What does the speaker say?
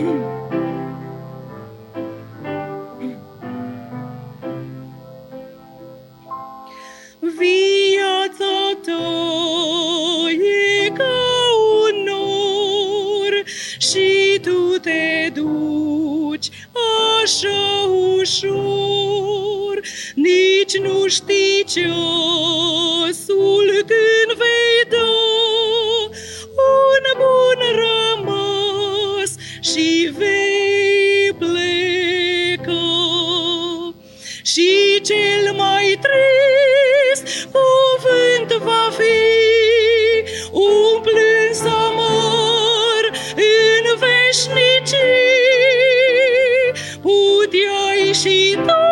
Viața ta e ca un nor și tu te duci așa ușor, nici nu știi ceasul când vei da un bun rămas și vei pleca. Și cel mai trist cuvânt va fi un plâns amar în veșnicii. Puteai și tu